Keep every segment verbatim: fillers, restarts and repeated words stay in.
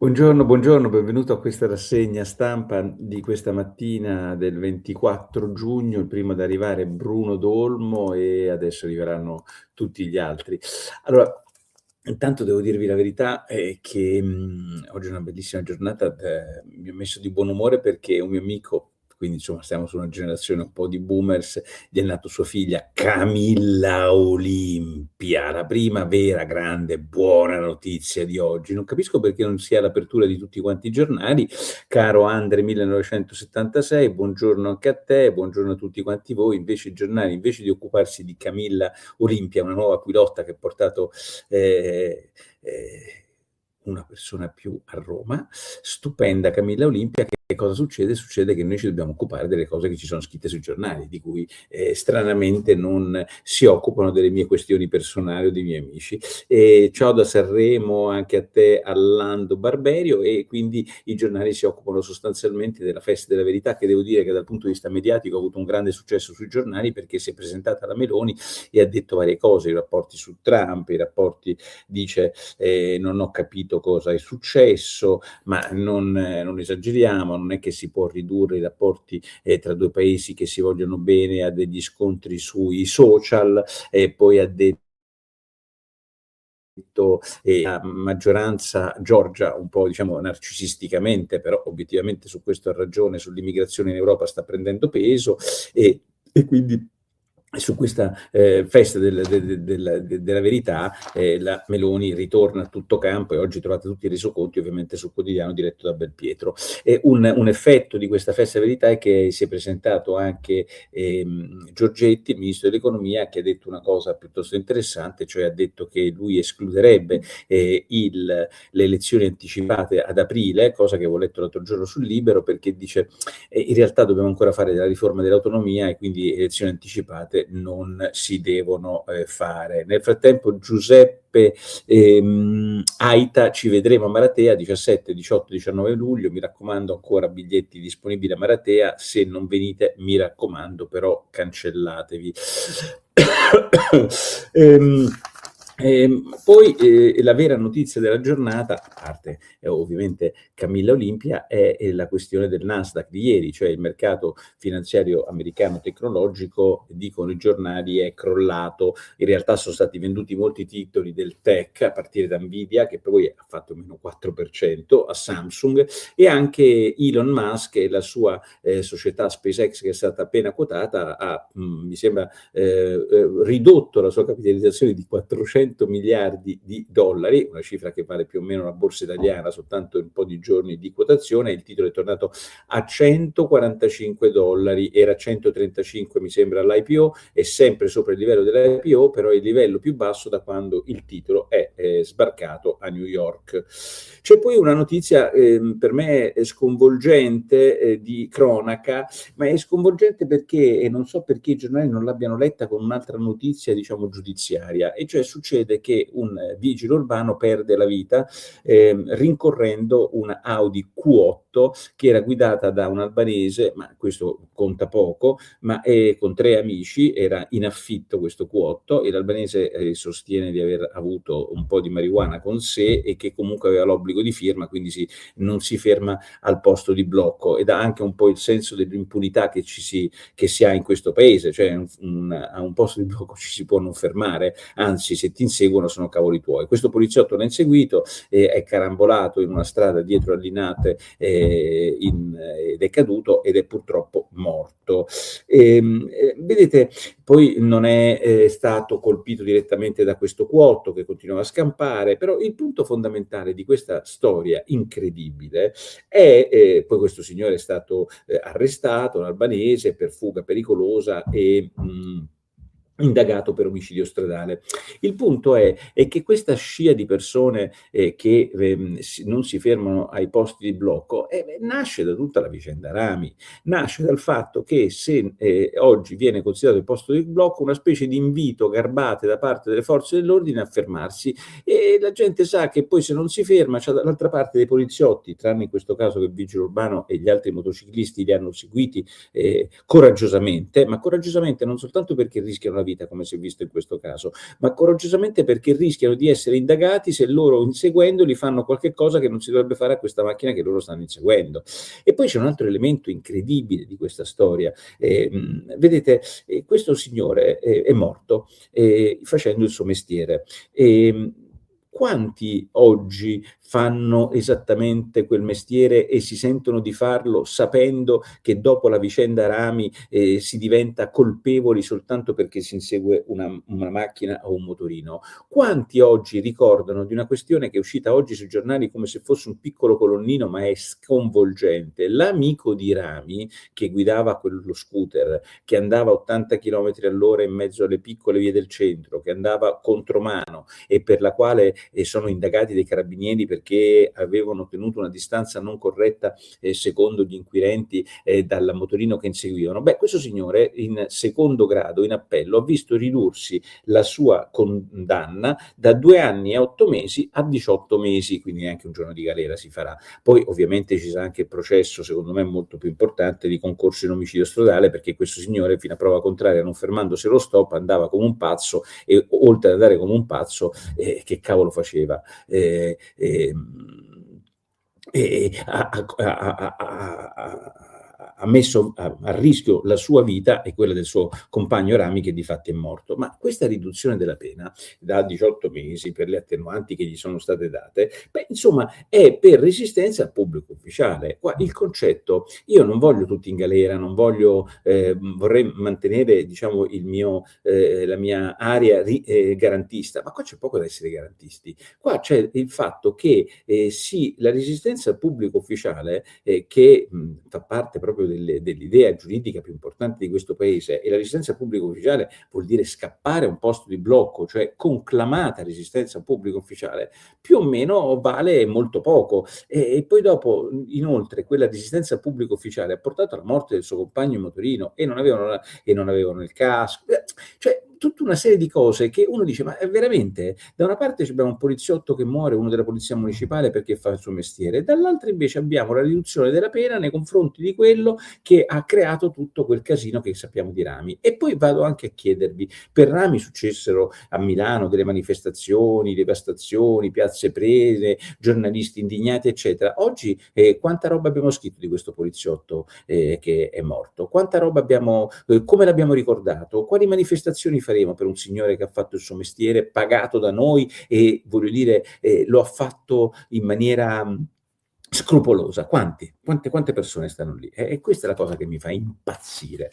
Buongiorno, buongiorno, benvenuto a questa rassegna stampa di questa mattina del ventiquattro giugno. Il primo ad arrivare è Bruno D'Olmo e adesso arriveranno tutti gli altri. Allora, intanto devo dirvi la verità, è che mh, oggi è una bellissima giornata, eh, mi ha messo di buon umore perché un mio amico, quindi insomma stiamo su una generazione un po' di boomers, gli è nato sua figlia Camilla Olimpia, la prima vera, grande, buona notizia di oggi. Non capisco perché non sia l'apertura di tutti quanti i giornali. Caro Andre millenovecentosettantasei, buongiorno anche a te, buongiorno a tutti quanti voi. Invece i giornali, invece di occuparsi di Camilla Olimpia, una nuova Aquilotta che ha portato eh, eh, una persona più a Roma, stupenda Camilla Olimpia, che cosa succede? Succede che noi ci dobbiamo occupare delle cose che ci sono scritte sui giornali, di cui eh, stranamente non si occupano delle mie questioni personali o dei miei amici. E ciao da Sanremo anche a te, Allando Barberio, e quindi i giornali si occupano sostanzialmente della Festa della Verità, che devo dire che dal punto di vista mediatico ha avuto un grande successo sui giornali, perché si è presentata la Meloni e ha detto varie cose, i rapporti su Trump, i rapporti, dice eh, non ho capito cosa è successo, ma non, eh, non esageriamo, non è che si può ridurre i rapporti eh, tra due paesi che si vogliono bene a degli scontri sui social, e poi ha detto e la maggioranza Giorgia un po' diciamo narcisisticamente, però obiettivamente su questo ha ragione, sull'immigrazione in Europa sta prendendo peso, e, e quindi su questa eh, festa del, del, del, della verità eh, la Meloni ritorna a tutto campo, e oggi trovate tutti i resoconti ovviamente sul quotidiano diretto da Belpietro. E un, un effetto di questa festa della verità è che si è presentato anche ehm, Giorgetti, il ministro dell'economia, che ha detto una cosa piuttosto interessante, cioè ha detto che lui escluderebbe eh, il, le elezioni anticipate ad aprile, cosa che avevo letto l'altro giorno sul Libero, perché dice eh, in realtà dobbiamo ancora fare la riforma dell'autonomia e quindi elezioni anticipate non si devono eh, fare. Nel frattempo Giuseppe ehm, Aita, ci vedremo a Maratea diciassette, diciotto, diciannove luglio, mi raccomando ancora biglietti disponibili a Maratea, se non venite mi raccomando però cancellatevi. ehm, eh, poi eh, la vera notizia della giornata, a parte eh, ovviamente Camilla Olimpia, è, è la questione del Nasdaq di ieri, cioè il mercato finanziario americano tecnologico, dicono i giornali, è crollato. In realtà sono stati venduti molti titoli del tech, a partire da Nvidia, che poi ha fatto meno quattro per cento, a Samsung, e anche Elon Musk e la sua eh, società SpaceX, che è stata appena quotata, ha, mh, mi sembra, eh, eh, ridotto la sua capitalizzazione di quattrocento miliardi di dollari, una cifra che vale più o meno la borsa italiana, soltanto un po' di giorni di quotazione. Il titolo è tornato a centoquarantacinque dollari, era centotrentacinque mi sembra all'I P O, è sempre sopra il livello dell'I P O, però è il livello più basso da quando il titolo è eh, sbarcato a New York. C'è poi una notizia eh, per me sconvolgente eh, di cronaca, ma è sconvolgente perché, e non so perché i giornali non l'abbiano letta con un'altra notizia diciamo giudiziaria, e cioè succede che un vigile urbano perde la vita eh, rincorrendo una Audi Q otto che era guidata da un albanese, ma questo conta poco, ma è con tre amici, era in affitto questo Q otto, e l'albanese eh, sostiene di aver avuto un po' di marijuana con sé e che comunque aveva l'obbligo di firma, quindi si, non si ferma al posto di blocco, ed ha anche un po' il senso dell'impunità che, ci si, che si ha in questo paese, cioè un, un, a un posto di blocco ci si può non fermare, anzi se ti inseguono sono cavoli tuoi. Questo poliziotto l'ha inseguito, eh, è carambolato in una strada dietro a Linate eh, in, ed è caduto ed è purtroppo morto. E, eh, vedete, poi non è eh, stato colpito direttamente da questo Q otto che continuava a scampare, però il punto fondamentale di questa storia incredibile è, eh, poi questo signore è stato eh, arrestato, un albanese, per fuga pericolosa e mh, indagato per omicidio stradale. Il punto è, è che questa scia di persone eh, che eh, si, non si fermano ai posti di blocco eh, nasce da tutta la vicenda Rami, nasce dal fatto che se eh, oggi viene considerato il posto di blocco una specie di invito garbate da parte delle forze dell'ordine a fermarsi, e la gente sa che poi se non si ferma c'è dall'altra parte dei poliziotti, tranne in questo caso che il vigile urbano e gli altri motociclisti li hanno seguiti eh, coraggiosamente, ma coraggiosamente non soltanto perché rischiano la vita, come si è visto in questo caso, ma coraggiosamente perché rischiano di essere indagati se loro inseguendoli fanno qualche cosa che non si dovrebbe fare a questa macchina che loro stanno inseguendo. E poi c'è un altro elemento incredibile di questa storia. Eh, vedete, eh, questo signore eh, è morto eh, facendo il suo mestiere. E, quanti oggi fanno esattamente quel mestiere e si sentono di farlo sapendo che dopo la vicenda Rami eh, si diventa colpevoli soltanto perché si insegue una, una macchina o un motorino? Quanti oggi ricordano di una questione che è uscita oggi sui giornali come se fosse un piccolo colonnino, ma è sconvolgente? L'amico di Rami che guidava quello scooter, che andava a ottanta chilometri all'ora in mezzo alle piccole vie del centro, che andava contromano e per la quale e sono indagati dai carabinieri perché avevano tenuto una distanza non corretta eh, secondo gli inquirenti eh, dal motorino che inseguivano. Beh, questo signore in secondo grado, in appello, ha visto ridursi la sua condanna da due anni e otto mesi a diciotto mesi, quindi neanche un giorno di galera si farà. Poi ovviamente ci sarà anche il processo, secondo me molto più importante, di concorso in omicidio stradale, perché questo signore, fino a prova contraria, non fermandosi allo stop, andava come un pazzo e oltre ad andare come un pazzo, eh, che cavolo faceva? Eh, eh, eh, ha, ha, ha, ha messo a, a rischio la sua vita e quella del suo compagno Rami, che di fatti è morto. Ma questa riduzione della pena da diciotto mesi per le attenuanti che gli sono state date, beh, insomma, è per resistenza al pubblico ufficiale. Qua il concetto, io non voglio tutti in galera, non voglio, eh, vorrei mantenere, diciamo, il mio, eh, la mia area ri, eh, garantista, ma qua c'è poco da essere garantisti. Qua c'è il fatto che eh, sì, la resistenza al pubblico ufficiale, eh, che mh, fa parte proprio delle, dell'idea giuridica più importante di questo paese, e la resistenza al pubblico ufficiale vuol dire scappare a un posto di blocco, cioè conclamata resistenza al pubblico ufficiale, più o meno vale molto poco. E, e poi dopo, inoltre, quella resistenza al pubblico ufficiale ha portato alla morte del suo compagno in motorino e non avevano, e non avevano il casco, cioè tutta una serie di cose che uno dice, ma veramente, da una parte abbiamo un poliziotto che muore, uno della polizia municipale perché fa il suo mestiere, dall'altra invece abbiamo la riduzione della pena nei confronti di quello che ha creato tutto quel casino che sappiamo di Rami. E poi vado anche a chiedervi, per Rami successero a Milano delle manifestazioni, devastazioni, piazze prese, giornalisti indignati, eccetera. Oggi eh, quanta roba abbiamo scritto di questo poliziotto eh, che è morto? Quanta roba abbiamo, eh, come l'abbiamo ricordato? Quali manifestazioni faremo per un signore che ha fatto il suo mestiere, pagato da noi e, voglio dire, eh, lo ha fatto in maniera mh, scrupolosa? Quanti? Quante, quante persone stanno lì? E, e questa è la cosa che mi fa impazzire.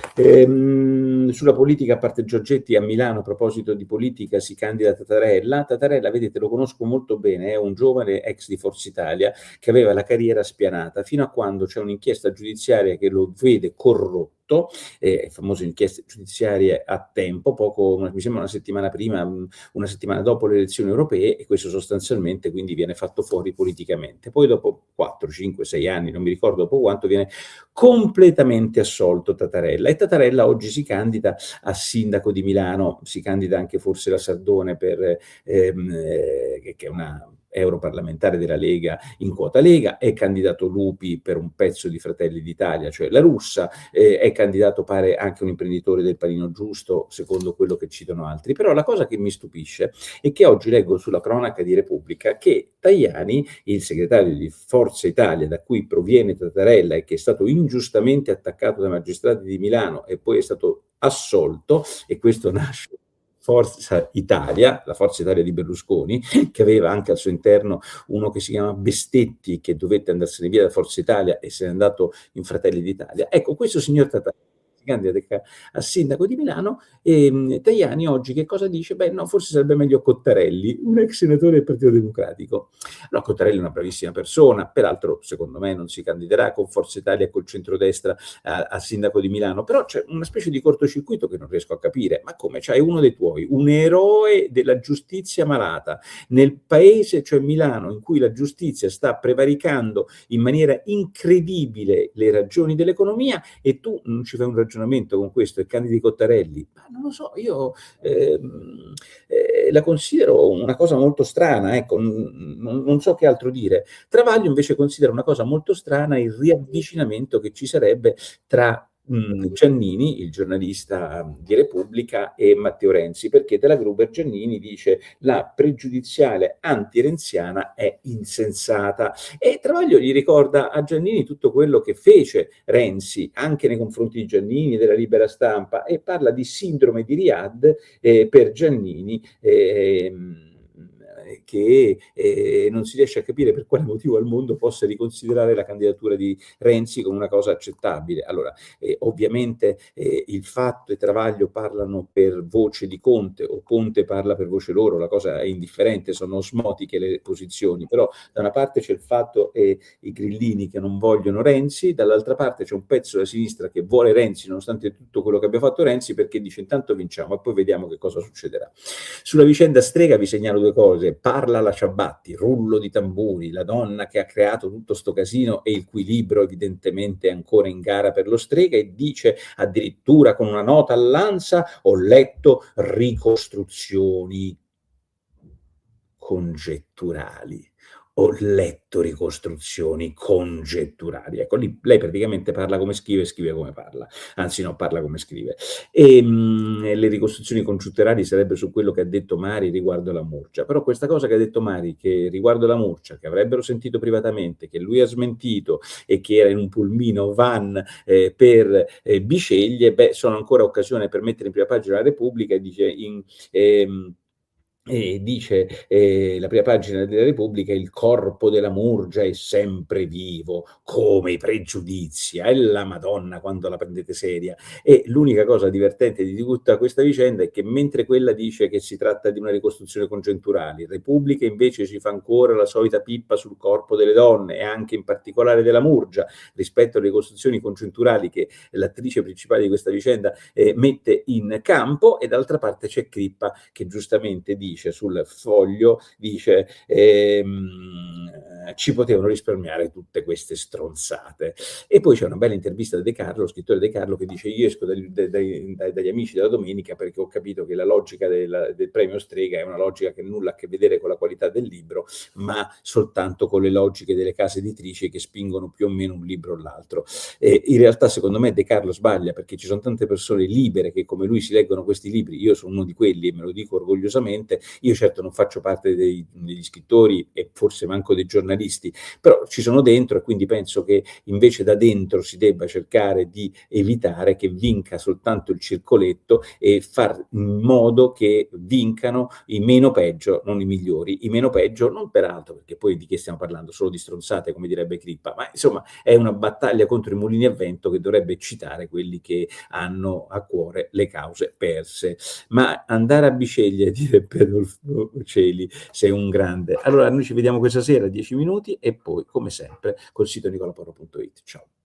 Ehm, sulla politica, a parte Giorgetti, a Milano, a proposito di politica, si candida Tatarella. Tatarella, vedete, lo conosco molto bene, è un giovane ex di Forza Italia che aveva la carriera spianata, fino a quando c'è un'inchiesta giudiziaria che lo vede corrotto, eh, famose inchieste giudiziarie a tempo, poco, mi sembra una settimana prima, una settimana dopo le elezioni europee, e questo sostanzialmente quindi viene fatto fuori politicamente. Poi dopo quattro, cinque, sei anni, non mi ricordo dopo quanto, viene completamente assolto Tatarella, e Tatarella oggi si candida a sindaco di Milano, si candida anche forse la Sardone, per, ehm, eh, che è una europarlamentare della Lega in quota Lega, è candidato Lupi per un pezzo di Fratelli d'Italia, cioè la Russa, eh, è candidato, pare, anche un imprenditore del Panino Giusto, secondo quello che citano altri. Però la cosa che mi stupisce è che oggi leggo sulla cronaca di Repubblica che Tajani, il segretario di Forza Italia, da cui proviene Tatarella e che è stato ingiustamente attaccato dai magistrati di Milano e poi è stato assolto, e questo nasce Forza Italia, la Forza Italia di Berlusconi, che aveva anche al suo interno uno che si chiama Bestetti, che dovette andarsene via da Forza Italia e se n'è andato in Fratelli d'Italia. Ecco, questo signor Tatarella si candida a sindaco di Milano, e um, Tajani oggi che cosa dice? Beh, no, forse sarebbe meglio Cottarelli, un ex senatore del Partito Democratico. No, Cottarelli è una bravissima persona, peraltro secondo me non si candiderà con Forza Italia e col centrodestra a, a sindaco di Milano, però c'è una specie di cortocircuito che non riesco a capire. Ma come? C'hai uno dei tuoi, un eroe della giustizia malata, nel paese, cioè Milano, in cui la giustizia sta prevaricando in maniera incredibile le ragioni dell'economia, e tu non ci fai un ragionamento con questo e candidi Cottarelli? Ma non lo so, io eh, eh, la considero una cosa molto strana, ecco, non, non so che altro dire. Travaglio invece considera una cosa molto strana il riavvicinamento che ci sarebbe tra mhmm, Giannini, il giornalista di Repubblica, e Matteo Renzi, perché della Gruber Giannini dice: "La pregiudiziale anti-renziana è insensata". E Travaglio gli ricorda a Giannini tutto quello che fece Renzi anche nei confronti di Giannini, della Libera Stampa, e parla di sindrome di Riyadh eh, per Giannini, ehm, che eh, non si riesce a capire per quale motivo al mondo possa riconsiderare la candidatura di Renzi come una cosa accettabile. Allora, eh, ovviamente eh, il Fatto e Travaglio parlano per voce di Conte, o Conte parla per voce loro, la cosa è indifferente, sono osmotiche le posizioni, però da una parte c'è il Fatto e i grillini che non vogliono Renzi, dall'altra parte c'è un pezzo della sinistra che vuole Renzi nonostante tutto quello che abbia fatto Renzi, perché dice intanto vinciamo e poi vediamo che cosa succederà. Sulla vicenda Strega vi segnalo due cose: parla la Ciabatti, rullo di tamburi, la donna che ha creato tutto sto casino e il cui libro evidentemente è ancora in gara per lo Strega, e dice addirittura con una nota all'Ansa: ho letto ricostruzioni congetturali. Ho letto ricostruzioni congetturali. Ecco, lì lei praticamente parla come scrive e scrive come parla. Anzi no, parla come scrive. E mh, le ricostruzioni congetturali sarebbero su quello che ha detto Mari riguardo la Murgia. Però questa cosa che ha detto Mari, che riguardo la Murgia, che avrebbero sentito privatamente, che lui ha smentito e che era in un pulmino van eh, per eh, Biceglie, beh, sono ancora occasione per mettere in prima pagina la Repubblica e dice in... Ehm, e dice eh, la prima pagina della Repubblica: il corpo della Murgia è sempre vivo, come i pregiudizi, è la Madonna quando la prendete seria. E l'unica cosa divertente di tutta questa vicenda è che mentre quella dice che si tratta di una ricostruzione congetturale, Repubblica invece ci fa ancora la solita pippa sul corpo delle donne, e anche in particolare della Murgia, rispetto alle ricostruzioni congetturali che l'attrice principale di questa vicenda eh, mette in campo. E d'altra parte c'è Crippa che giustamente dice sul Foglio, dice ehm, ci potevano risparmiare tutte queste stronzate. E poi c'è una bella intervista da De Carlo, lo scrittore De Carlo, che dice: io esco dagli, dagli, dagli amici della domenica perché ho capito che la logica del, del premio Strega è una logica che nulla ha a che vedere con la qualità del libro, ma soltanto con le logiche delle case editrici che spingono più o meno un libro o l'altro. E in realtà secondo me De Carlo sbaglia, perché ci sono tante persone libere che come lui si leggono questi libri. Io sono uno di quelli e me lo dico orgogliosamente. Io certo non faccio parte dei, degli scrittori e forse manco dei giornalisti, però ci sono dentro, e quindi penso che invece da dentro si debba cercare di evitare che vinca soltanto il circoletto e far in modo che vincano i meno peggio, non i migliori. I meno peggio non peraltro, perché poi di che stiamo parlando? Solo di stronzate, come direbbe Crippa, ma insomma è una battaglia contro i mulini a vento che dovrebbe eccitare quelli che hanno a cuore le cause perse. Ma andare a Biceglie e dire Pedro Cieli, sei un grande. Allora noi ci vediamo questa sera, dieci minuti, e poi come sempre col sito nicolaporro punto it. Ciao.